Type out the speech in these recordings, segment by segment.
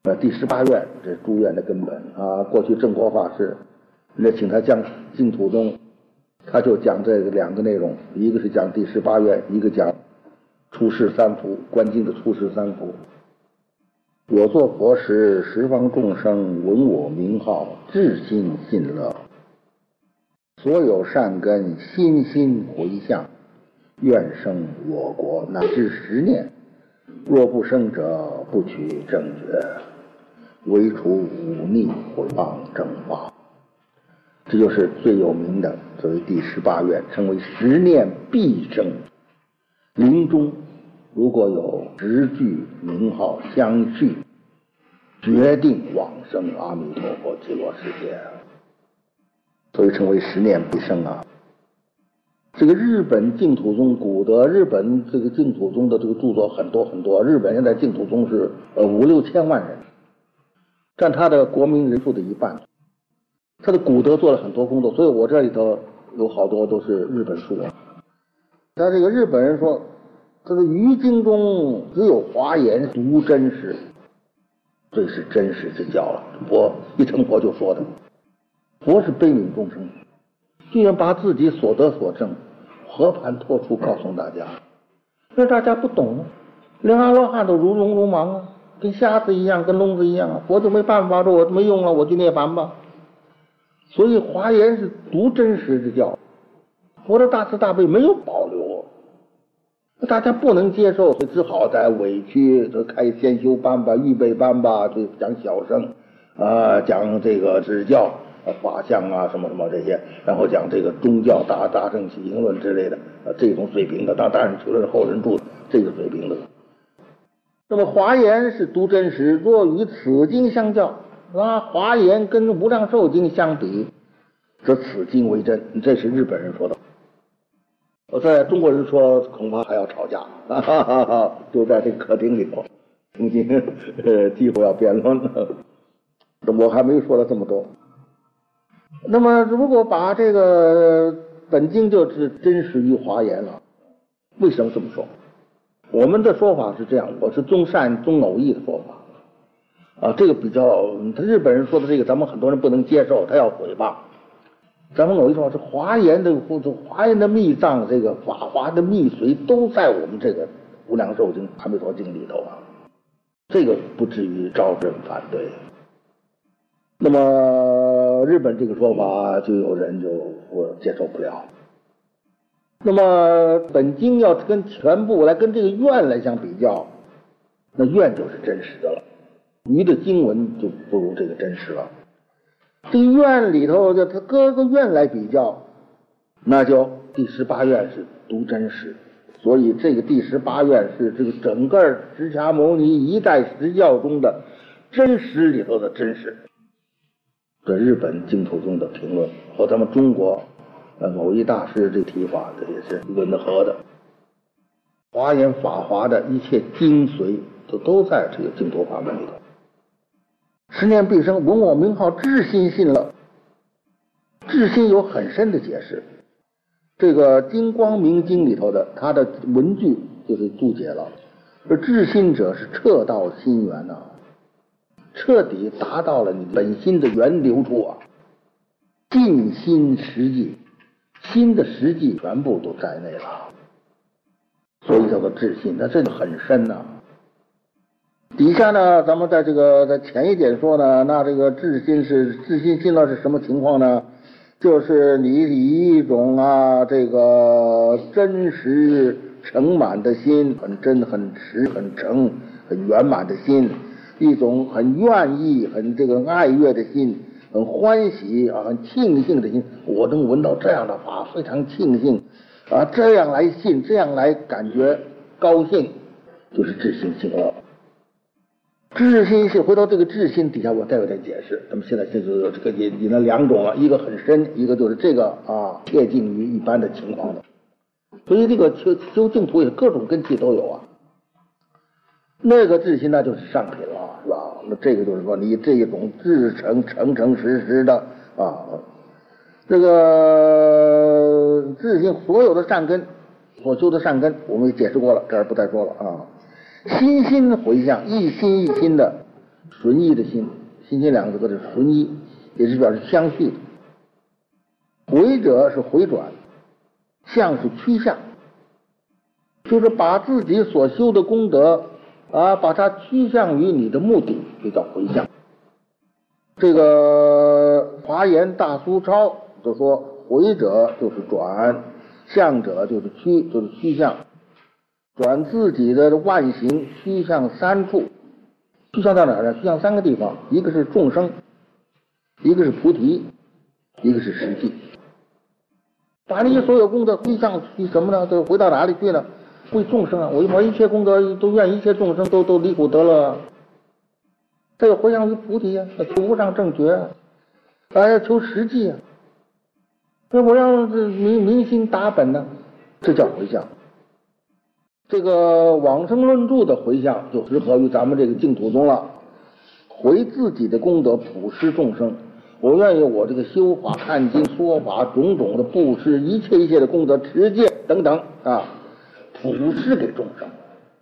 第18愿这诸愿的根本啊。过去正国法师人家请他讲净土宗，他就讲这个2个内容，一个是讲第18愿，一个讲出世三福，观经的出世三福。我作佛时，十方众生闻我名号，至心信乐，所有善根心心回向，愿生我国乃至10年，若不生者，不取正觉，唯除忤逆毁谤正法。这就是最有名的作为第18愿，称为10念必生。临终如果有10句名号相续，决定往生阿弥陀佛极乐世界，所以称为10念必生啊。这个日本净土宗古德，日本这个净土宗的这个著作很多很多，日本现在净土宗是5、6千万人，占他的国民人数的一半。他的古德做了很多工作，所以我这里头有好多都是日本书。他这个日本人说，这个于经中只有华严独真实，这是真实之教了。佛一成佛就说的，佛是悲悯众生，居然把自己所得所证和盘托出告诉大家，那大家不懂，连阿罗汉都如聋如盲啊，跟瞎子一样，跟聋子一样啊。佛就没办法，说我没用了，我去涅槃吧。所以华严是独真实之教，佛的大慈大悲没有保留，大家不能接受，只好在委屈开先修班吧、预备班吧，就讲小乘讲这个指教法相啊什么什么这些，然后讲这个宗教大乘起行论之类的这种水平的，当然除了是后人著这个水平的。那么华严是独真实，若与此经相较，华严跟无量寿经相比，则此经为真，这是日本人说的。我在中国人说恐怕还要吵架，就在这个客厅里头，重新几乎要辩论了。我还没有说了这么多。那么如果把这个本经就是真实于华严了，为什么这么说？我们的说法是这样，我是宗善宗偶义的说法。这个比较，日本人说的这个，咱们很多人不能接受，他要诽谤。咱们有一说是华严的密藏，这个法华的密髓都在我们这个无量寿经、阿弥陀经里头啊，这个不至于招人反对。那么日本这个说法，就有人就接受不了。那么本经要跟全部来跟这个愿来相比较，那愿就是真实的了。余的经文就不如这个真实了。这个愿里头就他各个愿来比较，那就第18愿是独真实，所以这个第18愿是这个整个释迦牟尼一代实教中的真实里头的真实。这日本净土宗的评论和咱们中国某一大师这提法，这也是吻合的。华严法华的一切精髓都在这个净土法门里头。10念必生，闻我名号，至心信乐。至心有很深的解释，这个《金光明经》里头的它的文句就是注解了。这至心者是彻到心源啊，彻底达到了你本心的源流处啊，尽心实际，心的实际全部都在内了，所以叫做至心，那这个很深啊。底下呢，咱们在前一点说呢，那这个至心信乐是什么情况呢？就是你以一种这个真实诚满的心，很真很实很诚很圆满的心，一种很愿意很这个爱乐的心，很欢喜很庆幸的心。我能闻到这样的法，非常庆幸这样来信，这样来感觉高兴，就是至心信乐。至心是回到这个至心底下，我再有点解释。那么现在就是这个引了2种一个很深，一个就是这个贴近于一般的情况的。所以这个修净土也各种根器都有啊。那个至心那就是上品了，是吧？那这个就是说你这一种至诚实的这个至心所有的善根所修的善根，我们也解释过了，这儿不再说了啊。心心回向，一心一心的顺义的信，心心两个字是顺义，也是表示相续的。回者是回转，向是趋向，就是把自己所修的功德把它趋向于你的目的，就叫回向。这个华严大苏超就说，回者就是转，向者就是趋，就是趋向，转自己的万行趋向三处。趋向到哪儿呢？趋向三个地方，一个是众生，一个是菩提，一个是实际。把你所有功德归向去什么呢？都回到哪里去呢？为众生啊！我一切功德都愿一切众生都离苦得乐，这个回向于菩提啊，求无上正觉啊，要求实际啊，我要明心达本呢，这叫回向。这个往生论著的回向就适合于咱们这个净土宗了，回自己的功德普施众生。我愿意我这个修法、看经、说法种种的布施，一切的功德、持戒等等普施给众生，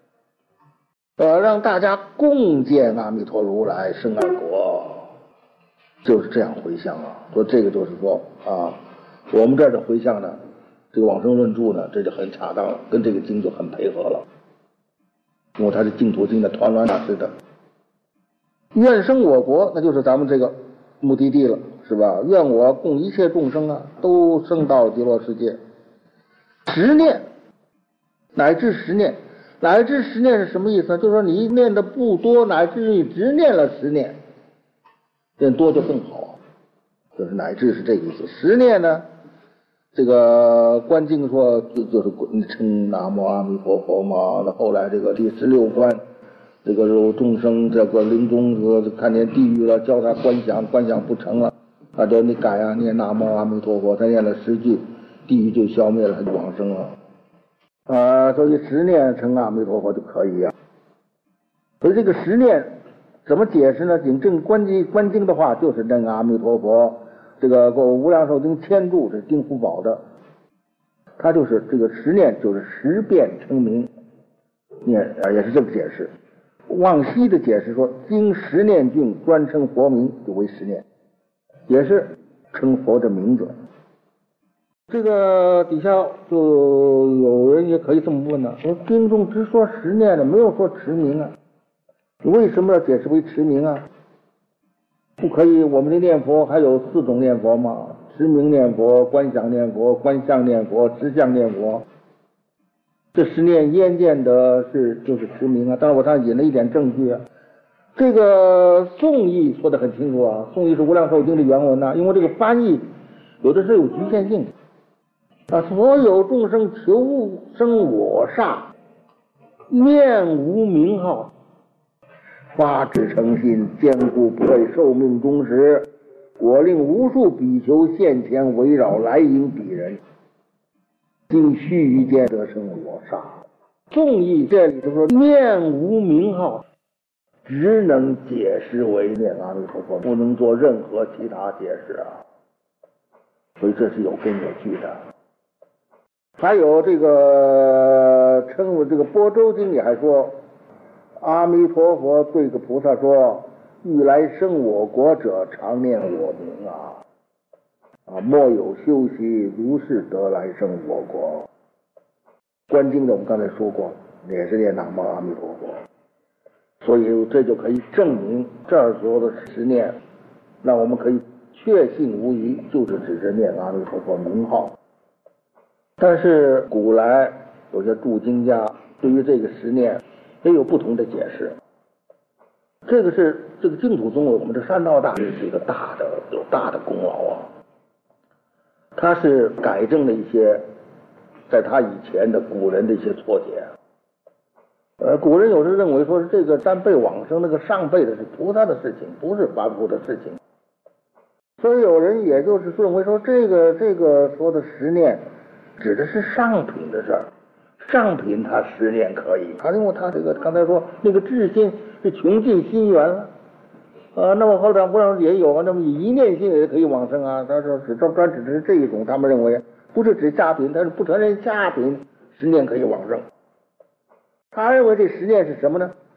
让大家共见阿弥陀如来生安国，就是这样回向啊。说这个就是说我们这儿的回向呢，这个往生论著呢，这就很恰当了，跟这个经就很配合了，因为它是净土经的团栾大师的。愿生我国，那就是咱们这个目的地了，是吧？愿我供一切众生都升到极乐世界。十念乃至十念，乃至十念是什么意思呢？就是说你念的不多，乃至你只念了10念，念多就更好，就是乃至是这个意思。十念呢，这个观经说就是称南无阿弥陀佛嘛。那后来这个第16观，这个有众生这个临终看见地狱了，叫他观想不成了，就你改念南无阿弥陀佛，他念了10句，地狱就消灭了，他就往生了。所以10念称阿弥陀佛就可以所以这个10念怎么解释呢？仅正观经的话，就是念阿弥陀佛。这个无量寿经千注是丁福宝的，他就是这个10念就是10遍称名念也是这么解释。望西的解释说，经10念境专称佛名，就为10念，也是称佛的名字。这个底下就有人也可以这么问了，说经中只说10念了，没有说持名你为什么要解释为持名不可以？我们的念佛还有4种念佛嘛，持名念佛、观想念佛、观相念佛、持相念佛。这10念焉见得就是持名当然我上引了一点证据这个宋译说得很清楚宋译是无量寿经的原文因为这个翻译有的是有局限性所有众生求生我刹，念无名号，发至诚心，坚固不畏，寿命终时，我令无数比丘现前围绕来迎彼人，经须臾间得生我刹。宋译这里就说念无名号，只能解释为念阿弥陀佛，不能做任何其他解释所以这是有根有据的。还有这个称为这个般舟经里还说，阿弥陀佛对个菩萨说，欲来生我国者，常念我名莫有修习，如是得来生我国。观经的我们刚才说过，也是念南无阿弥陀佛，所以这就可以证明这儿所有的10念，那我们可以确信无疑，就是指着念阿弥陀佛名号。但是古来有些注经家对于这个10念也有不同的解释。这个是这个净土宗我们的山道大师是一个有大的功劳他是改正了一些在他以前的古人的一些错解。古人有时认为说是这个3辈往生，那个上辈的是菩萨的事情，不是凡夫的事情。所以有人也就是认为说这个说的10念指的是上品的事儿，上品他10念可以，因为他这个刚才说那个至心是穷尽心源了，那么后来不然也有那么以一念心也可以往生他说专指的是这一种，他们认为不是指下品，但是不承认下品10念可以往生。他认为这10念是什么呢？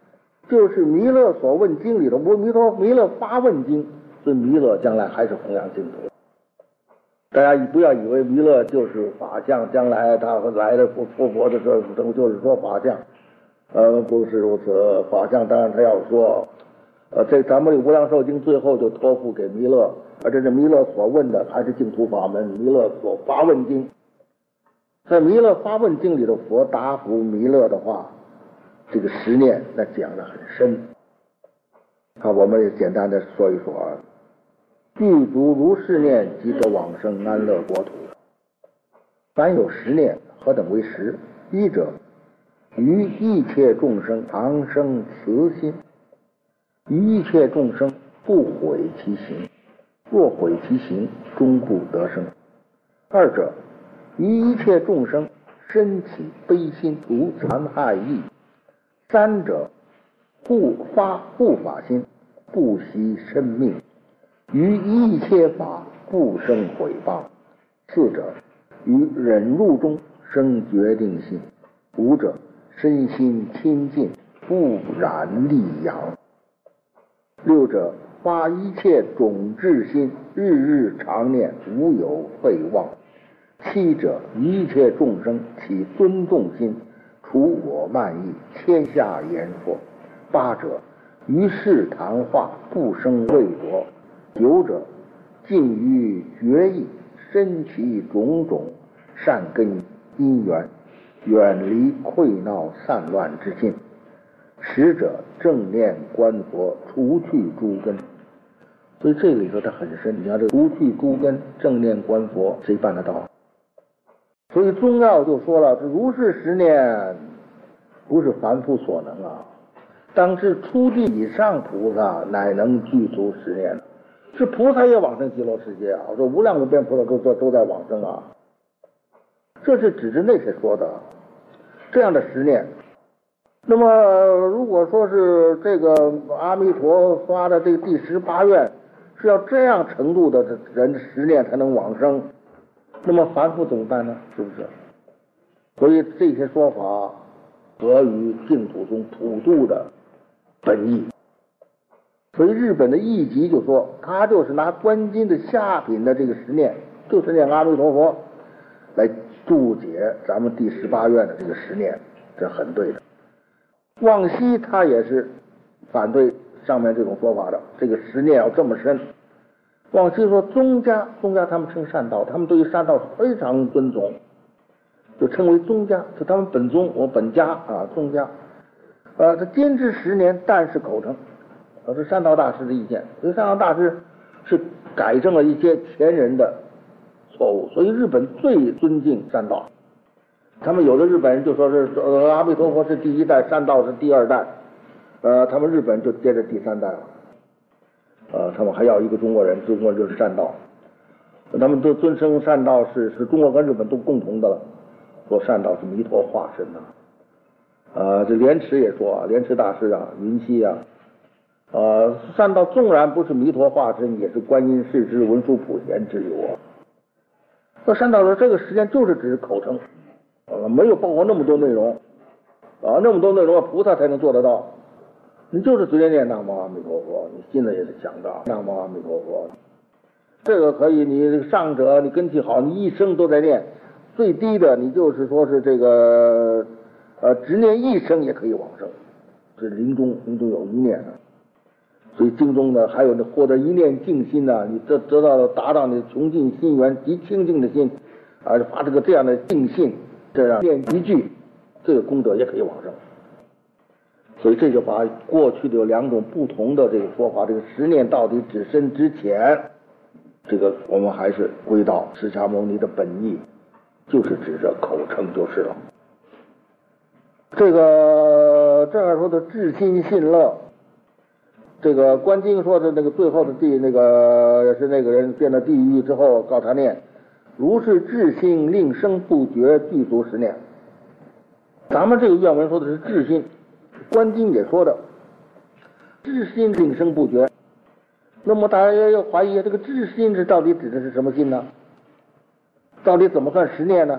就是弥勒所问经里头，弥勒发问经，所以弥勒将来还是弘扬净土。大家不要以为弥勒就是法相，将来他来的佛的时候就是说法相，不是如此。法相当然他要说，这咱们这无量寿经最后就托付给弥勒，而这是弥勒所问的还是净土法门，弥勒所发问经。在弥勒发问经里的佛答复弥勒的话，这个十念那讲得很深。我们也简单的说一说啊。具足如是念，即得往生安乐国土。凡有十念，何等为十？一者，于一切众生常生慈心，于一切众生不毁其行，若毁其行，终不得生。二者，于一切众生深起悲心，无残害意。三者，护法心，不惜生命，于一切法不生毁谤。四者，于忍辱中生决定心。五者，身心清净，不染利养。六者，发一切种智心，日日常念，无有废忘。七者，于一切众生起尊重心，除我慢意，谦下言说。八者，于世谈话，不生畏夺。九者，尽于决意，身其种种善根因缘，远离溃闹散乱之心。十者，正念观佛，除去诸根。所以这个里头它很深，你看这除去诸根，正念观佛，谁办得到？所以宗要就说了，这如是十念不是凡夫所能啊，当是初地以上菩萨乃能具足十念。是菩萨也往生极乐世界啊！这无量无边菩萨都在往生啊！这是指着那些说的这样的十念。那么如果说是这个阿弥陀发的这个第18愿是要这样程度的人十念才能往生，那么凡夫怎么办呢？是不是？所以这些说法合于净土中普度的本意。所以日本的义集就说，他就是拿观经的下品的这个十念，就是念阿弥陀佛来注解咱们第18愿的这个十念，这很对的。望西他也是反对上面这种说法的，这个十念要这么深。望西说宗家他们称善道，他们对于善道是非常尊重，就称为宗家，就他们本宗我本家啊宗家。他坚持10年，但是口称。这是善道大师的意见，所以善道大师是改正了一些前人的错误，所以日本最尊敬善道。他们有的日本人就说是阿弥陀佛是第1代，善道是第2代，他们日本就接着第3代了。他们还要一个中国人就是善道，他们都尊称善道是中国跟日本都共同的了，说善道是弥陀化身呐。这莲池也说，莲池大师啊，云溪啊。善道纵然不是弥陀化身，也是观音世之文殊普贤之有啊。那善道说这个时间就是只是口称，没有包括那么多内容那么多内容菩萨才能做得到。你就是随便念南无阿弥陀佛，你心里也是想着南无阿弥陀佛。这个可以，你上者你根气好，你一生都在念，最低的你就是说是这个只念一生也可以往生，这临终有一念的。所以经中呢，还有获得一念净心呢，你得到了达到你穷尽心源极清净的心发这样的净信，这样念一句，这个功德也可以往生。所以这就把过去的有2种不同的这个说法，这个10念到底指深之浅，这个我们还是归到释迦牟尼的本意，就是指着口称就是了。这个这样说的至心信乐。这个观经说的那个最后的也是那个人变到地狱之后告他念，如是至心令生不绝，具足10念。咱们这个愿文说的是至心，观经也说的至心令生不绝。那么大家要怀疑这个至心是到底指的是什么心呢？到底怎么算10念呢？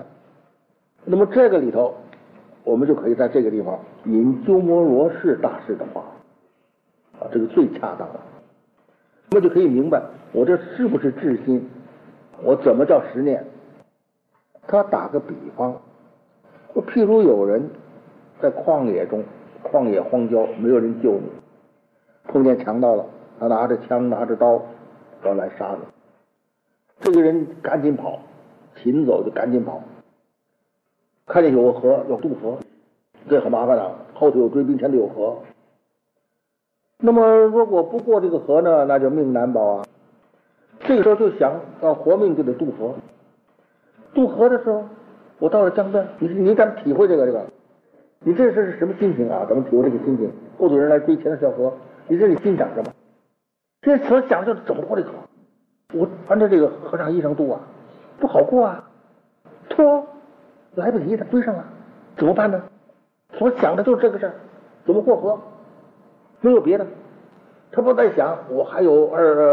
那么这个里头我们就可以在这个地方引鸠摩罗什大师的话， 这个最恰当了。那么就可以明白我这是不是至心，我怎么叫实念。他打个比方，譬如有人在旷野中，旷野荒郊，没有人救你，碰见强盗了，他拿着枪拿着刀要来杀你，这个人赶紧跑，勤走就赶紧跑，看见有个河要渡河，这很麻烦了，后头有追兵，前头有河。那么如果不过这个河呢，那就命难保啊。这个时候就想要活命就得渡河。渡河的时候，我到了江边，你怎么体会这个？你这是什么心情啊？怎么体会这个心情？后头人来追，前头小河，你这里心想什么？这所想就是怎么过这个河？我穿着这个和尚衣裳渡啊，不好过啊，拖来不及，他追上了，怎么办呢？所想的就是这个事儿，怎么过河？没有别的，他不在想我还有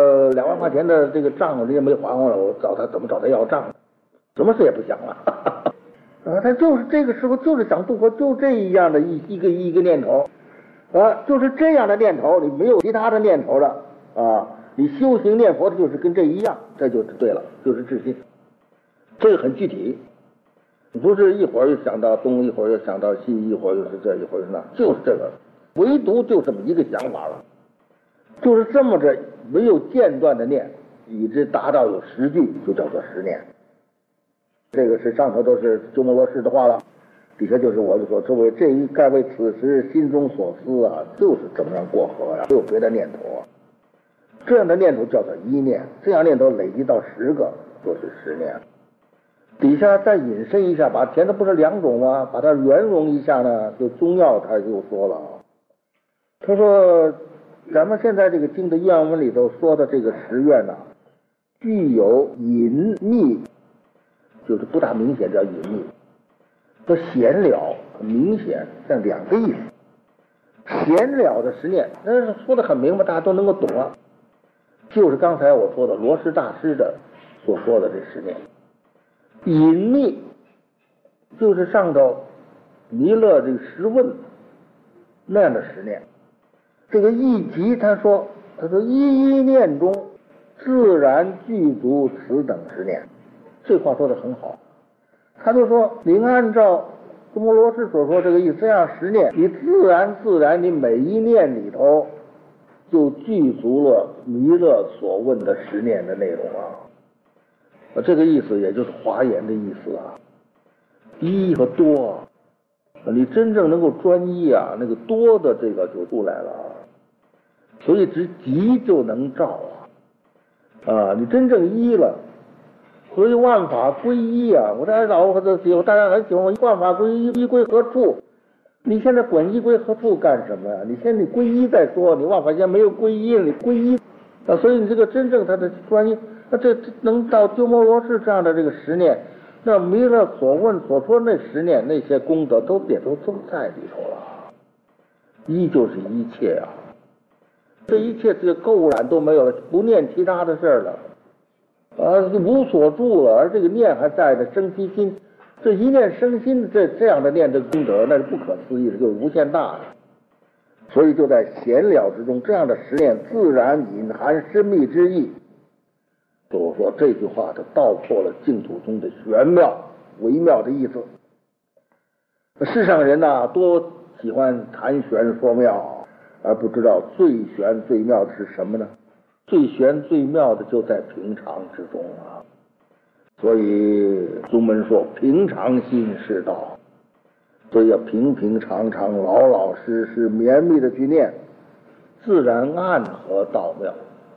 2万块钱的这个账，人家没还我了，我怎么找他要账？什么事也不想了。他就是这个时候就是想渡河，就这样的一个念头就是这样的念头，你没有其他的念头了你修行念佛的就是跟这一样，这就是对了，就是至心。这个很具体，不是一会儿又想到东，一会儿又想到西，一会儿又是这，一会儿又是那，就是这个，唯独就这么一个想法了，就是这么着没有间断的念，以致达到有10句，就叫做10念。这个是上头都是鸠摩罗什的话了，底下就是我所说为这一盖为此时心中所思就是怎么样过河没有别的念头这样的念头叫做1念，这样念头累积到10个就是10念。底下再引申一下，把前头不是2种吗？把它圆融一下呢，就中药他就说了他说咱们现在这个经的愿文里头说的这个10愿具有隐秘，就是不大明显叫隐秘，这显了很明显，这2个意思。显了的10念那是说的很明白，大家都能够懂就是刚才我说的罗什大师的所说的这10念。隐秘就是上头弥勒这个10问那样的10念。这个一集他说一念中自然具足此等10念，这话说的很好。他就说你按照鸠摩罗什所说这个意思，这样10念你自然你每一念里头就具足了弥勒所问的10念的内容这个意思也就是华严的意思一和多你真正能够专一那个多的这个就出来了所以只即就能照你真正一了，所以万法归一我在老和这有大家很喜欢万法归一，一归何处？你现在管一归何处干什么呀？你先你归一再说，你万法现在没有归一，你归一所以你这个真正它的专一，那这能到鸠摩罗什这样的这个10念，那弥勒所问所说那10念那些功德都在里头了。一就是一切这一切这个垢染都没有了，不念其他的事了无所住了，而这个念还在的生其心，这一念生心这样的念的功德那是不可思议的，就是无限大的。所以就在显了之中，这样的10念自然隐含深密之意。就是说这句话它道破了净土宗的玄妙微妙的意思。世上人多喜欢谈玄说妙，而不知道最玄最妙的是什么呢？最玄最妙的就在平常之中所以宗门说平常心是道，所以要平平常常老老实实绵密的去念，自然暗合道妙。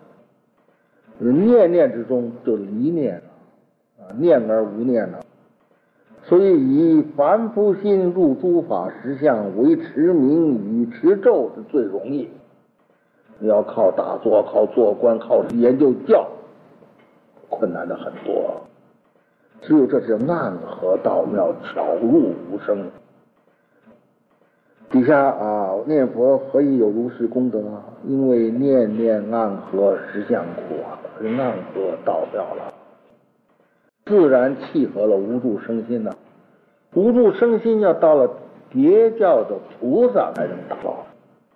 念念之中就离念了念而无念了。所以以凡夫心入诸法实相为持名与持咒是最容易。你要靠打坐，靠做官，靠研究教，困难的很多。只有这是暗合道妙，巧入无声。底下念佛何以有如是功德因为念念暗合实相苦是暗合道妙了，自然契合了无住生心无住生心要到了别教的菩萨才能达到。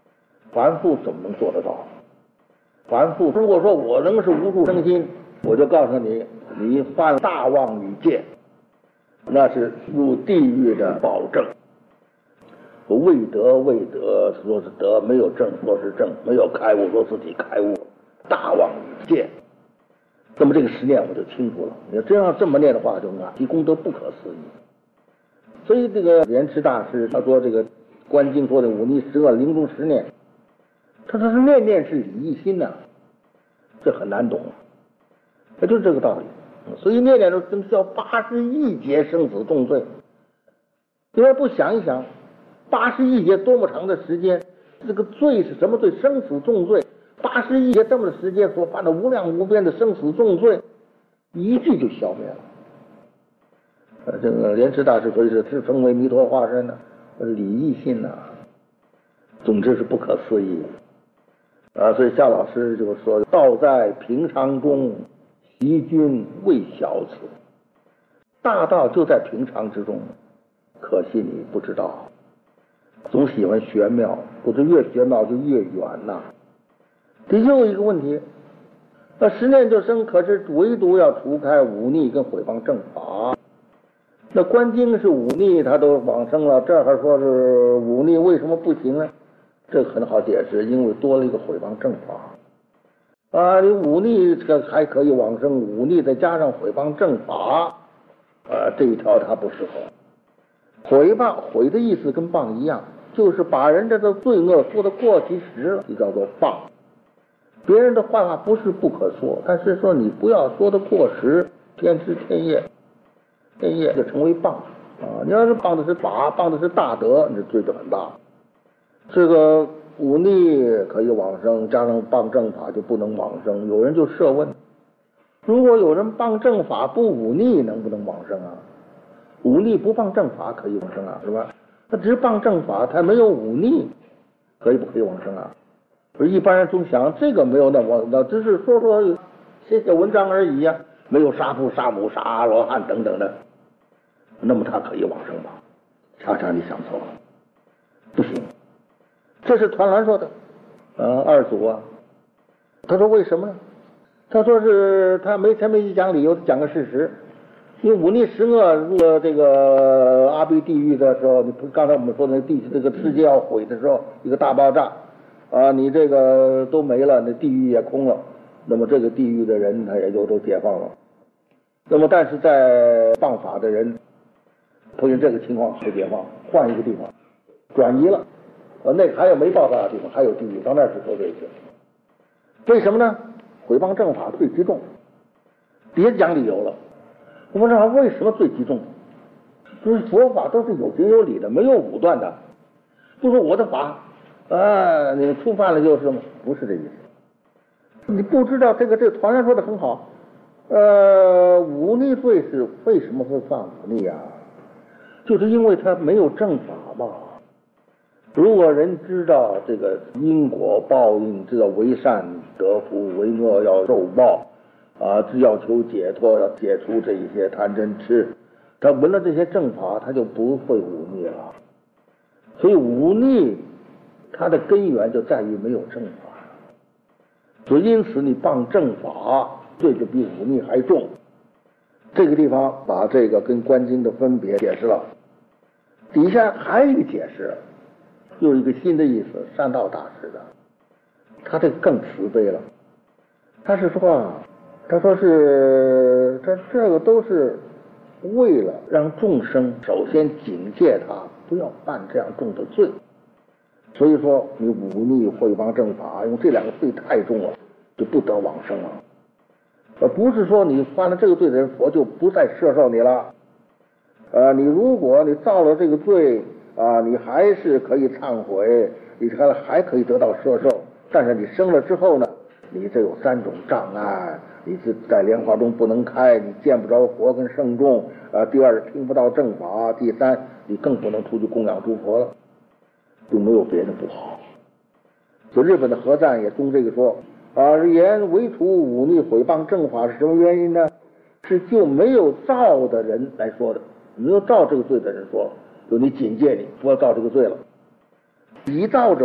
凡夫怎么能做得到？凡夫如果说我能是无处生心，我就告诉你，你犯大妄语戒，那是入地狱的保证。未得说是得，没有证说是证，没有开悟说自己开悟，大妄语戒。那么这个实念我就清楚了。你真要这么念的话，就其功德不可思议。所以这个莲池大师他说，这个观经说的忤逆十恶临终十念，他说是念念是理一心呐，这很难懂，它就是这个道理。所以念念都叫80亿劫生死重罪。你要不想一想，80亿劫多么长的时间，这个罪是什么罪？生死重罪。80亿劫这么的时间所犯的无量无边的生死重罪，一句就消灭了。这个莲池大师所以是成为弥陀化身呢，理义信呐，总之是不可思议。所以夏老师就说：“道在平常中，习君未晓此。”大道就在平常之中，可惜你不知道，总喜欢玄妙，不是越玄妙就越远呐。的确有一个问题，十念就生，可是唯独要除开忤逆跟毁谤正法。那观经是忤逆，他都往生了，这还说是忤逆为什么不行呢？这很好解释，因为多了一个毁谤正法。你忤逆这个还可以往生，忤逆再加上毁谤正法，这一条它不适合。毁的意思跟谤一样，就是把人这个罪恶说得过其实了，就叫做谤。别人的坏话不是不可说，但是说你不要说得过时，天枝天叶就成为谤。你要是谤的是法，谤的是大德，你这罪就很大。这个忤逆可以往生，加上谤正法就不能往生。有人就设问，如果有人谤正法不忤逆，能不能往生啊？忤逆不谤正法可以往生啊，是吧？他只是谤正法，他没有忤逆，可以不可以往生啊？一般人总想这个没有那只是说写文章而已呀，没有杀父杀母杀阿罗汉等等的，那么他可以往生吧？恰恰你想错了，不行。这是团栾说的，二祖啊，他说为什么呢？他说是他没讲理由，讲个事实。因为忤逆十恶入了这个阿鼻地狱的时候，刚才我们说的这个世界要毁的时候，一个大爆炸你这个都没了，那地狱也空了，那么这个地狱的人他也就都解放了。那么但是在谤法的人碰见这个情况不解放，换一个地方转移了，那个还有没爆发的地方还有地狱，到那儿去做这些。为什么呢？毁谤正法最极重，别讲理由了。我们这为什么最极重？就是佛法都是有情有理的，没有武断的。不是我的法你触犯了就是吗？不是这意思。你不知道这个团员说的很好，忤逆罪是为什么会犯忤逆啊？就是因为他没有正法嘛。如果人知道这个因果报应，知道为善得福，为恶要受报只要求解脱，要解除这一些贪嗔痴，他闻了这些正法，他就不会忤逆了。所以忤逆它的根源就在于没有正法，所以因此你谤正法，罪就比忤逆还重。这个地方把这个跟观经的分别解释了，底下还有一个解释，又一个新的意思，善道大师的，他这个更慈悲了。他是说他说是这个都是为了让众生首先警戒他不要犯这样重的罪。所以说你忤逆毁谤正法，用这两个罪太重了，就不得往生了。而不是说你犯了这个罪的人，佛就不再摄受你了。你如果你造了这个罪你还是可以忏悔，你还可以得到摄受。但是你生了之后呢，你这有3种障碍，你是在莲花中不能开，你见不着佛跟圣众第二听不到正法，第三你更不能出去供养诸佛了，就没有别的不好。所以日本的和赞也中这个说言唯除忤逆毁谤正法是什么原因呢？是就没有造的人来说的，没有造这个罪的人说，就你警戒你不要造这个罪了。已造者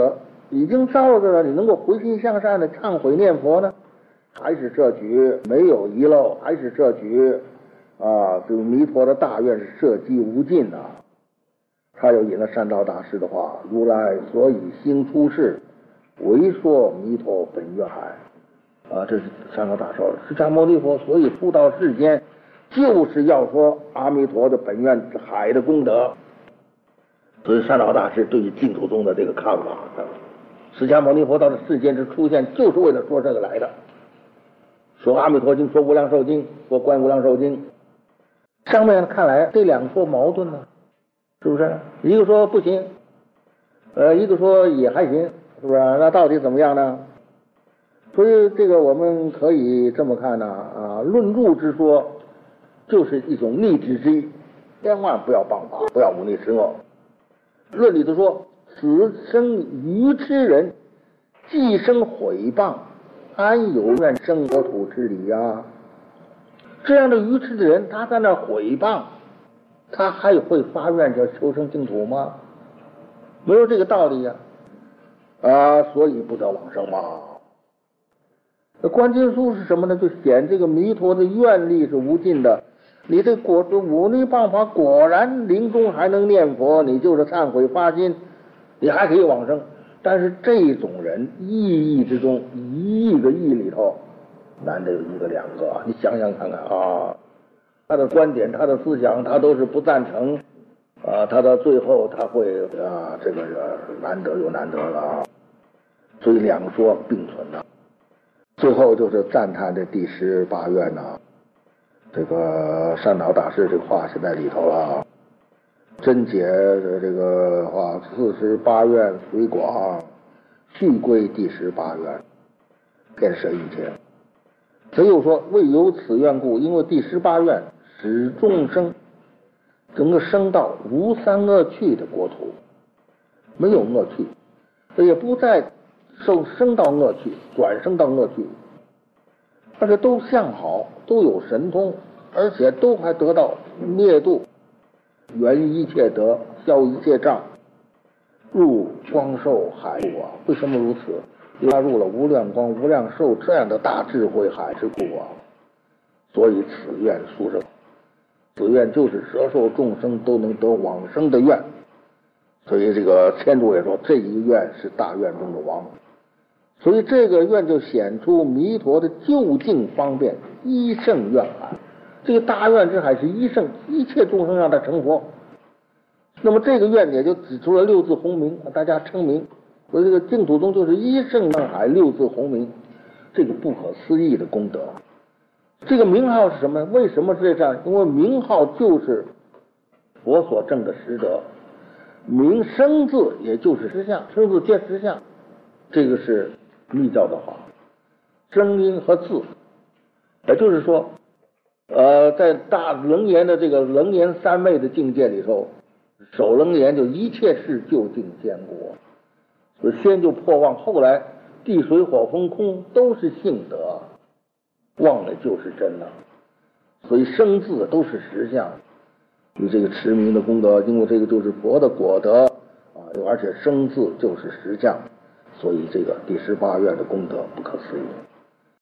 已经造了的，你能够回心向善的忏悔念佛呢？还是这局没有遗漏？还是这局这个弥陀的大愿是涉及无尽啊？他又引了善导大师的话：如来所以兴出世，为说弥陀本愿海。这是善导大师说，释迦牟尼佛所以出到世间，就是要说阿弥陀的本愿海的功德。所以善导大师对于净土宗的这个看法，释迦牟尼佛到这世间之出现，就是为了说这个来的。说阿弥陀经，说无量寿经，说观无量寿经，上面看来这两个说矛盾呢，是不是？一个说不行，一个说也还行，是不是？那到底怎么样呢？所以这个我们可以这么看呢，论入之说就是一种逆之之意，千万不要谤法，不要忤逆施恶。论里头说，此生愚痴人，既生毁谤，安有愿生国土之理呀？这样的愚痴的人，他在那毁谤，他还会发愿叫求生净土吗？没有这个道理呀！所以不得往生嘛。那观经书是什么呢？就显这个弥陀的愿力是无尽的。你这忤逆谤法，果然临终还能念佛，你就是忏悔发心，你还可以往生。但是这种人一亿之中，1亿个亿里头，难得有1个2个，你想想看看啊，他的观点、他的思想，他都是不赞成他到最后他会这个难得有难得了啊。所以两说并存的。最后就是赞叹这第18愿呐。这个善导大师这个话写在里头了，真解的这个话，48愿随广，续归第18愿，遍摄一切。他又说，为有此愿故，因为第18愿使众生整个生到无三恶趣的国土，没有恶趣，也不再升到恶趣，转生到恶趣，而且都相好，都有神通，而且都还得到灭度，圆一切德，消一切障，入光寿海路啊！为什么如此？因为他入了无量光、无量寿这样的大智慧海之故啊！所以此愿殊胜，此愿就是摄受众生都能得往生的愿。所以这个天主也说，这一愿是大愿中的王。所以这个愿就显出弥陀的究竟方便，一圣愿海。这个大愿之海是一圣，一切众生让他成佛。那么这个愿也就指出了6字洪名，大家称名。所以这个净土宗就是一圣愿海6字洪名，这个不可思议的功德。这个名号是什么？为什么是这样？因为名号就是佛所证的实德，名生字也就是实相，生字皆实相。这个是密教的话，声音和字，也就是说在大楞严的这个楞严三昧的境界里头，守楞严就一切事究竟坚固，所以先就破妄，后来地水火风空都是性德，忘了就是真了。所以生字都是实相。你这个持名的功德，因为这个就是佛的果德而且生字就是实相，所以这个第18愿的功德不可思议。